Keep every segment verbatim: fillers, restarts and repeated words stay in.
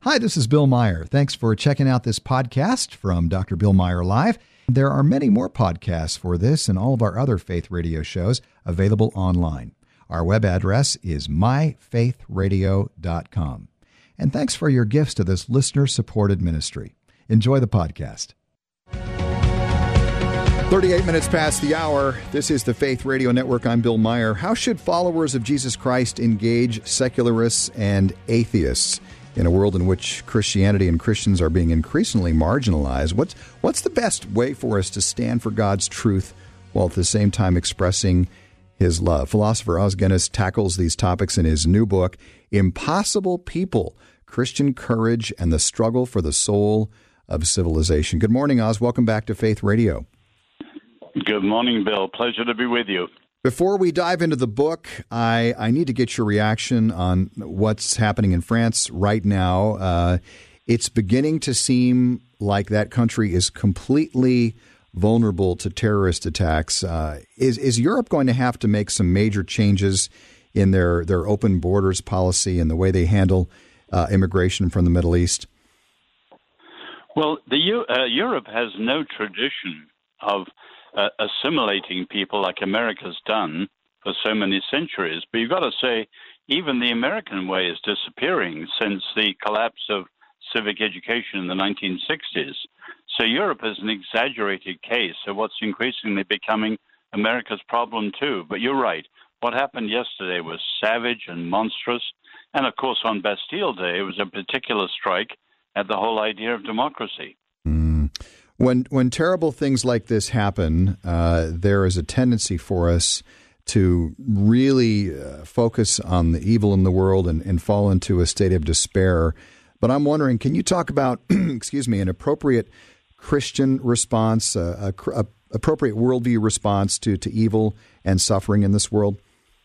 Hi, this is Bill Meyer. Thanks for checking out this podcast from Doctor Bill Meyer Live. There are many more podcasts for this and all of our other faith radio shows available online. Our web address is my faith radio dot com. And thanks for your gifts to this listener-supported ministry. Enjoy the podcast. thirty-eight minutes past the hour. This is the Faith Radio Network. I'm Bill Meyer. How should followers of Jesus Christ engage secularists and atheists in a world in which Christianity and Christians are being increasingly marginalized? What's, what's the best way for us to stand for God's truth while at the same time expressing His love? Philosopher Os Guinness tackles these topics in his new book, Impossible People, Christian Courage and the Struggle for the Soul of Civilization. Good morning, Os. Welcome back to Faith Radio. Good morning, Bill. Pleasure to be with you. Before we dive into the book, I, I need to get your reaction on what's happening in France right now. Uh, it's beginning to seem like that country is completely vulnerable to terrorist attacks. Uh, is, is Europe going to have to make some major changes in their, their open borders policy and the way they handle uh, immigration from the Middle East? Well, the uh, Europe has no tradition of uh, assimilating people like America's done for so many centuries. But you've got to say, even the American way is disappearing since the collapse of civic education in the nineteen sixties. So Europe is an exaggerated case of what's increasingly becoming America's problem too. But you're right. What happened yesterday was savage and monstrous. And of course, on Bastille Day, it was a particular strike at the whole idea of democracy. Mm. When when terrible things like this happen, uh, there is a tendency for us to really uh, focus on the evil in the world and, and fall into a state of despair. But I'm wondering, can you talk about, excuse me, an appropriate Christian response, uh, a, a appropriate worldview response to, to evil and suffering in this world?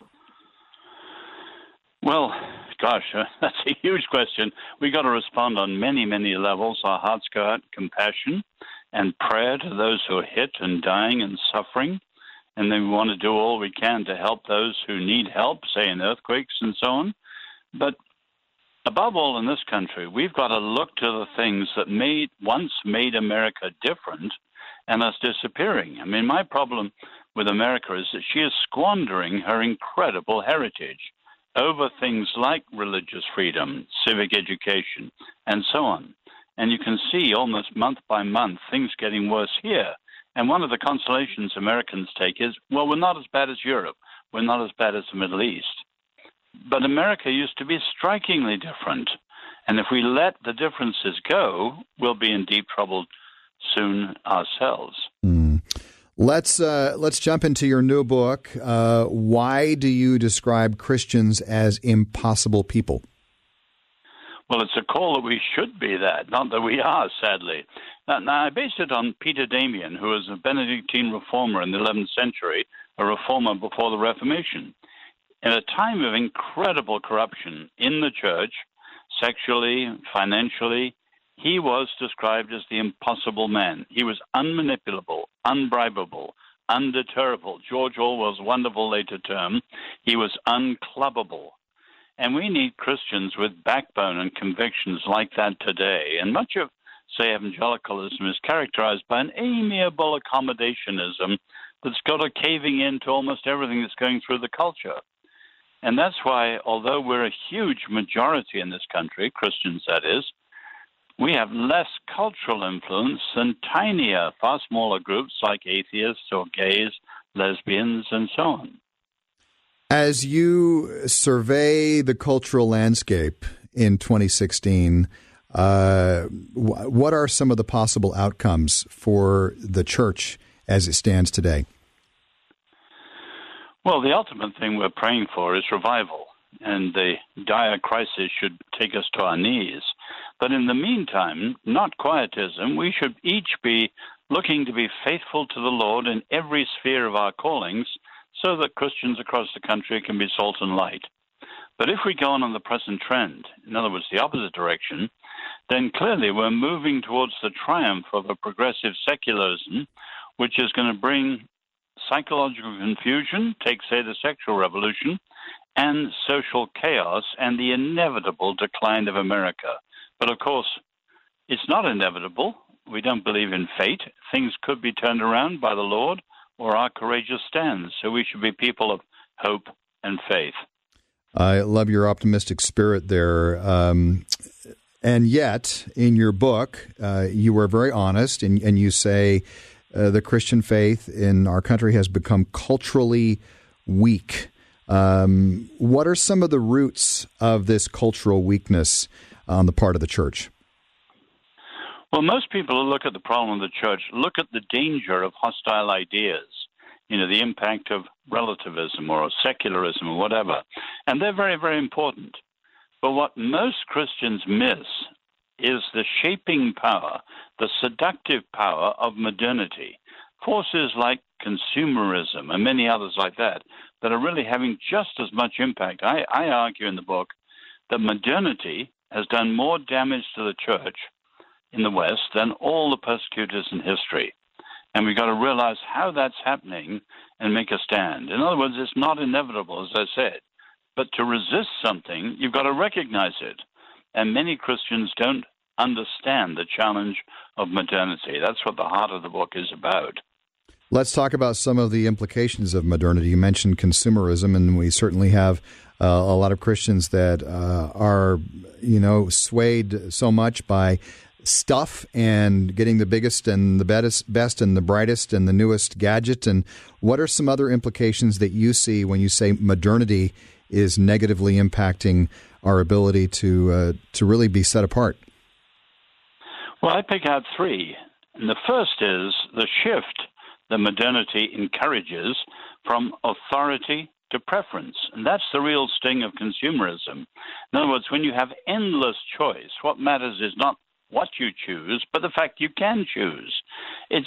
Well, gosh, uh, that's a huge question. We got to respond on many, many levels. Our hearts go out in compassion and prayer to those who are hit and dying and suffering. And then we want to do all we can to help those who need help, say in earthquakes and so on. But above all in this country, we've got to look to the things that made once made America different and us disappearing. I mean, my problem with America is that she is squandering her incredible heritage over things like religious freedom, civic education, and so on. And you can see almost month by month things getting worse here. And one of the consolations Americans take is, well, we're not as bad as Europe. We're not as bad as the Middle East. But America used to be strikingly different. And if we let the differences go, we'll be in deep trouble soon ourselves. Mm. Let's uh, let's jump into your new book. Uh, why do you describe Christians as impossible people? Well, it's a call that we should be that, not that we are, sadly. Now, now I based it on Peter Damian, who was a Benedictine reformer in the eleventh century, a reformer before the Reformation. In a time of incredible corruption in the church, sexually, financially, he was described as the impossible man. He was unmanipulable, unbribable, undeterrable. George Orwell's wonderful later term, he was unclubbable. And we need Christians with backbone and convictions like that today. And much of, say, evangelicalism is characterized by an amiable accommodationism that's got a caving in to almost everything that's going through the culture. And that's why, although we're a huge majority in this country, Christians that is, we have less cultural influence than tinier, far smaller groups like atheists or gays, lesbians, and so on. As you survey the cultural landscape in twenty sixteen, uh, w- what are some of the possible outcomes for the church as it stands today? Well, the ultimate thing we're praying for is revival, and the dire crisis should take us to our knees. But in the meantime, not quietism, we should each be looking to be faithful to the Lord in every sphere of our callings so that Christians across the country can be salt and light. But if we go on in the present trend, in other words, the opposite direction, then clearly we're moving towards the triumph of a progressive secularism, which is going to bring psychological confusion, take, say, the sexual revolution, and social chaos and the inevitable decline of America. But of course, it's not inevitable. We don't believe in fate. Things could be turned around by the Lord or our courageous stands. So we should be people of hope and faith. I love your optimistic spirit there. Um, and yet, in your book, uh, you were very honest, and, and you say uh, the Christian faith in our country has become culturally weak. Um, what are some of the roots of this cultural weakness on the part of the church? Well, most people who look at the problem of the church look at the danger of hostile ideas, you know, the impact of relativism or secularism or whatever. And they're very, very important. But what most Christians miss is the shaping power, the seductive power of modernity. Forces like consumerism and many others like that that are really having just as much impact. I, I argue in the book that modernity has done more damage to the church in the West than all the persecutors in history. And we've got to realize how that's happening and make a stand. In other words, it's not inevitable, as I said. But to resist something, you've got to recognize it. And many Christians don't understand the challenge of modernity. That's what the heart of the book is about. Let's talk about some of the implications of modernity. You mentioned consumerism, and we certainly have uh, a lot of Christians that uh, are, you know, swayed so much by stuff and getting the biggest and the best, best and the brightest and the newest gadget. And what are some other implications that you see when you say modernity is negatively impacting our ability to uh, to really be set apart? Well, I pick out three. And the first is the shift that modernity encourages from authority to preference. And that's the real sting of consumerism. In other words, when you have endless choice, what matters is not what you choose, but the fact you can choose. It's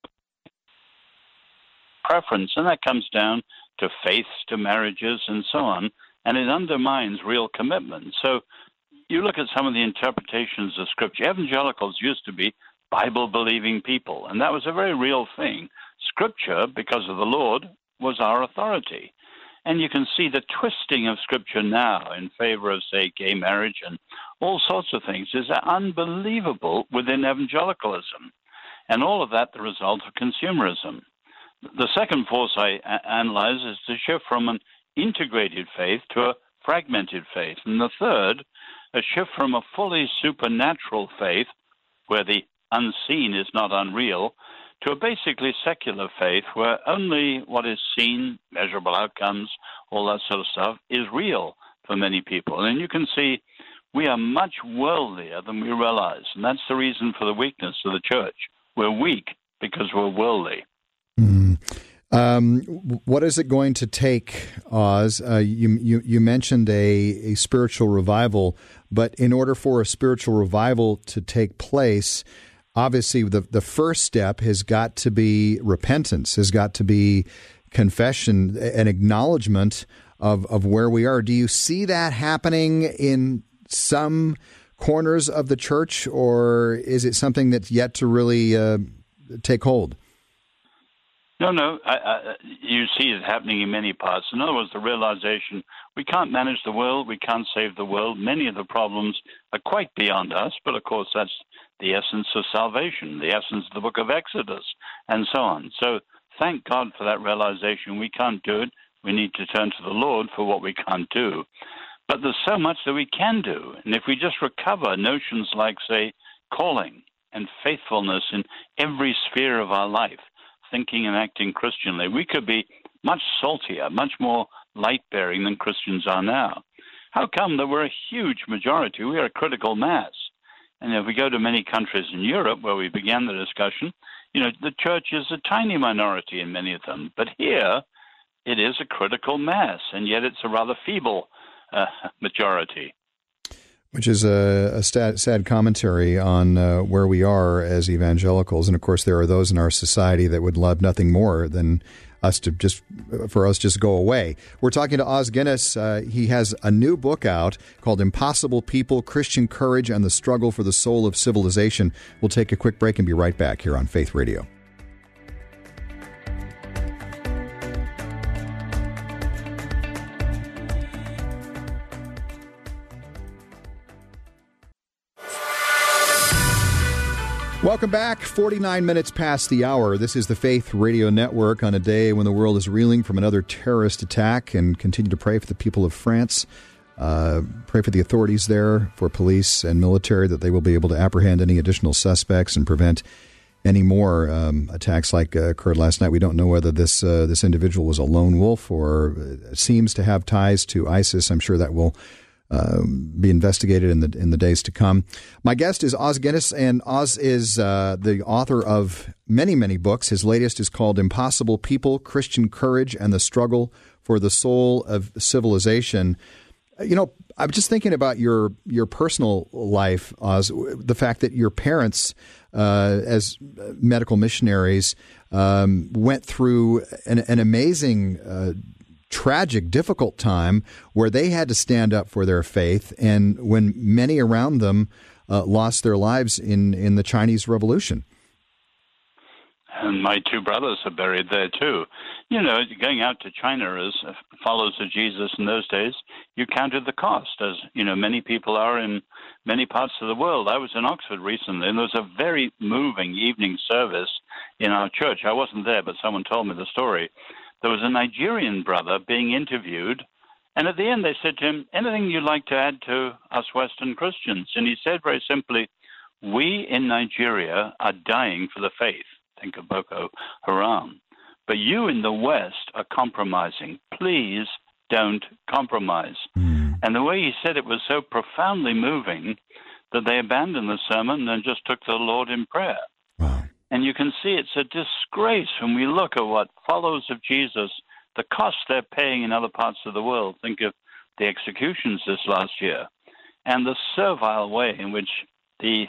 preference, and that comes down to faiths, to marriages, and so on, and it undermines real commitment. So you look at some of the interpretations of Scripture. Evangelicals used to be Bible-believing people, and that was a very real thing. Scripture, because of the Lord, was our authority. And you can see the twisting of Scripture now in favor of, say, gay marriage and all sorts of things is unbelievable within evangelicalism. And all of that the result of consumerism. The second force I a- analyze is the shift from an integrated faith to a fragmented faith. And the third, a shift from a fully supernatural faith, where the unseen is not unreal, to a basically secular faith where only what is seen, measurable outcomes, all that sort of stuff, is real for many people. And you can see we are much worldlier than we realize. And that's the reason for the weakness of the church. We're weak because we're worldly. Mm-hmm. Um, what is it going to take, Oz? Uh, you, you you mentioned a, a spiritual revival, but in order for a spiritual revival to take place, obviously the, the first step has got to be repentance, has got to be confession, an acknowledgement of, of where we are. Do you see that happening in some corners of the church, or is it something that's yet to really uh, take hold? No, no. I, I, you see it happening in many parts. In other words, the realization we can't manage the world, we can't save the world. Many of the problems are quite beyond us, but of course that's the essence of salvation, the essence of the book of Exodus, and so on. So thank God for that realization. We can't do it. We need to turn to the Lord for what we can't do. But there's so much that we can do. And if we just recover notions like, say, calling and faithfulness in every sphere of our life, thinking and acting Christianly, we could be much saltier, much more light-bearing than Christians are now. How come that we're a huge majority? We are a critical mass. And if we go to many countries in Europe where we began the discussion, you know, the church is a tiny minority in many of them. But here, it is a critical mass, and yet it's a rather feeble uh, majority. Which is a, a sad, sad commentary on uh, where we are as evangelicals. And of course, there are those in our society that would love nothing more than us to just, for us just go away. We're talking to Os Guinness. Uh, he has a new book out called Impossible People, Christian Courage and the Struggle for the Soul of Civilization. We'll take a quick break and be right back here on Faith Radio. Welcome back. forty-nine minutes past the hour. This is the Faith Radio Network on a day when the world is reeling from another terrorist attack, and continue to pray for the people of France. Uh, pray for the authorities there, for police and military, that they will be able to apprehend any additional suspects and prevent any more um, attacks like uh, occurred last night. We don't know whether this uh, this individual was a lone wolf or uh, seems to have ties to ISIS. I'm sure that will Uh, be investigated in the in the days to come. My guest is Os Guinness, and Os is uh, the author of many, many books. His latest is called Impossible People, Christian Courage and the Struggle for the Soul of Civilization. You know, I'm just thinking about your your personal life, Os, the fact that your parents, uh, as medical missionaries, um, went through an, an amazing uh tragic, difficult time where they had to stand up for their faith, and when many around them uh, lost their lives in, in the Chinese Revolution. And my two brothers are buried there, too. You know, going out to China as followers of Jesus in those days, you counted the cost, as, you know, many people are in many parts of the world. I was in Oxford recently, and there was a very moving evening service in our church. I wasn't there, but someone told me the story. There was a Nigerian brother being interviewed, and at the end they said to him, anything you'd like to add to us Western Christians? And he said very simply, we in Nigeria are dying for the faith. Think of Boko Haram. But you in the West are compromising. Please don't compromise. Mm. And the way he said it was so profoundly moving that they abandoned the sermon and just took to the Lord in prayer. Wow. And you can see it's a disgrace when we look at what followers of Jesus, the cost they're paying in other parts of the world. Think of the executions this last year, and the servile way in which the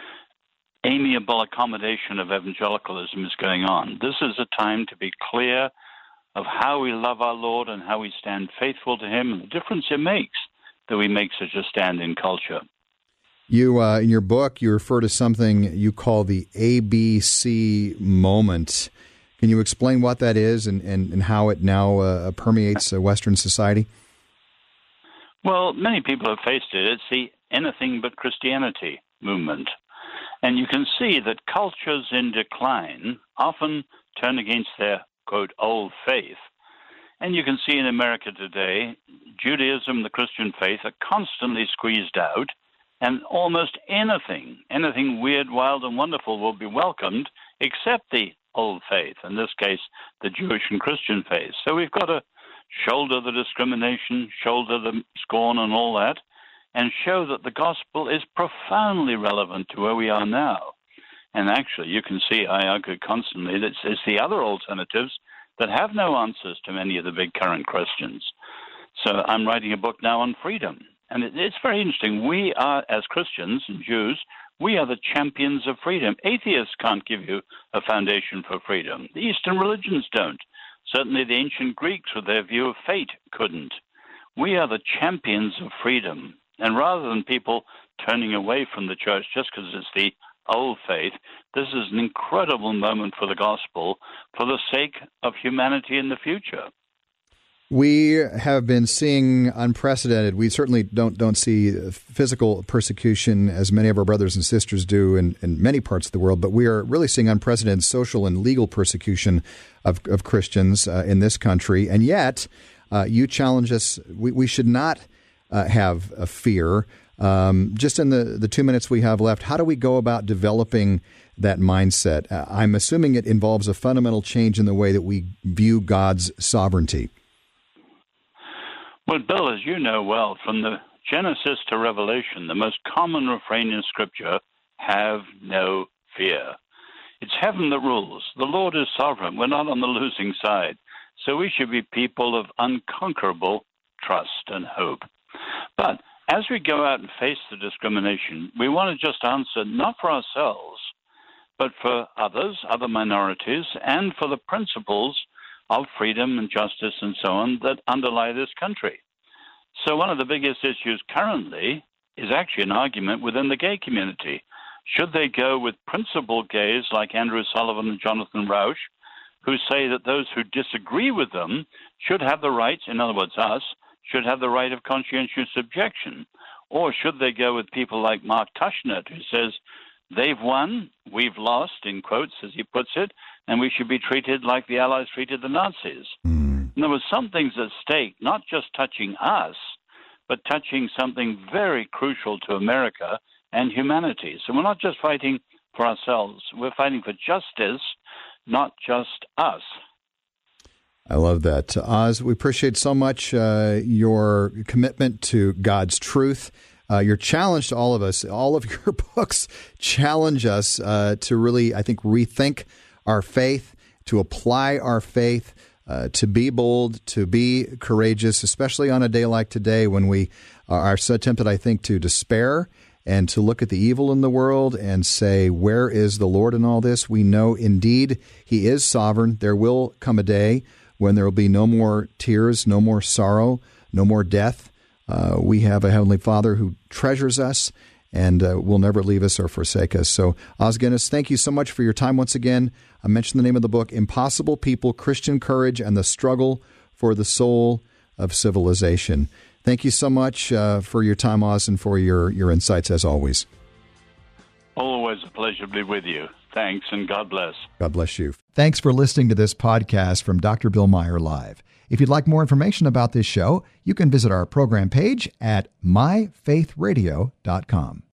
amiable accommodation of evangelicalism is going on. This is a time to be clear of how we love our Lord and how we stand faithful to Him, and the difference it makes that we make such a stand in culture. You, uh, in your book, you refer to something you call the A B C moment. Can you explain what that is and, and, and how it now uh, permeates uh, Western society? Well, many people have faced it. It's the anything but Christianity movement. And you can see that cultures in decline often turn against their, quote, old faith. And you can see in America today, Judaism, the Christian faith, are constantly squeezed out. And almost anything, anything weird, wild, and wonderful will be welcomed, except the old faith, in this case, the Jewish and Christian faith. So we've got to shoulder the discrimination, shoulder the scorn and all that, and show that the gospel is profoundly relevant to where we are now. And actually, you can see, I argue constantly, that it's the other alternatives that have no answers to many of the big current questions. So I'm writing a book now on freedom. And it's very interesting. We are, as Christians and Jews, we are the champions of freedom. Atheists can't give you a foundation for freedom. The Eastern religions don't. Certainly the ancient Greeks, with their view of fate, couldn't. We are the champions of freedom. And rather than people turning away from the church just because it's the old faith, this is an incredible moment for the gospel for the sake of humanity in the future. We have been seeing unprecedented. We certainly don't don't see physical persecution as many of our brothers and sisters do in, in many parts of the world, but we are really seeing unprecedented social and legal persecution of, of Christians uh, in this country. And yet, uh, you challenge us. We, we should not uh, have a fear. Um, just in the, the two minutes we have left, how do we go about developing that mindset? Uh, I'm assuming it involves a fundamental change in the way that we view God's sovereignty. Well, Bill, as you know well, from the Genesis to Revelation, the most common refrain in Scripture, have no fear. It's heaven that rules. The Lord is sovereign. We're not on the losing side. So we should be people of unconquerable trust and hope. But as we go out and face the discrimination, we want to just answer not for ourselves, but for others, other minorities, and for the principles of freedom and justice and so on that underlie this country. So one of the biggest issues currently is actually an argument within the gay community. Should they go with principled gays like Andrew Sullivan and Jonathan Rauch, who say that those who disagree with them should have the right, in other words, us, should have the right of conscientious objection? Or should they go with people like Mark Tushnet, who says they've won, we've lost, in quotes, as he puts it, and we should be treated like the Allies treated the Nazis. Mm. And there were some things at stake, not just touching us, but touching something very crucial to America and humanity. So we're not just fighting for ourselves, we're fighting for justice, not just us. I love that. Oz, we appreciate so much uh, your commitment to God's truth. Uh, your challenge to all of us, all of your books challenge us uh, to really, I think, rethink our faith, to apply our faith, uh, to be bold, to be courageous, especially on a day like today when we are so tempted, I think, to despair and to look at the evil in the world and say, where is the Lord in all this? We know indeed He is sovereign. There will come a day when there will be no more tears, no more sorrow, no more death. Uh, we have a Heavenly Father who treasures us and uh, will never leave us or forsake us. So, Os Guinness, thank you so much for your time once again. I mentioned the name of the book, Impossible People, Christian Courage and the Struggle for the Soul of Civilization. Thank you so much uh, for your time, Oz, and for your, your insights as always. Always a pleasure to be with you. Thanks, and God bless. God bless you. Thanks for listening to this podcast from Doctor Bill Meyer Live. If you'd like more information about this show, you can visit our program page at my faith radio dot com.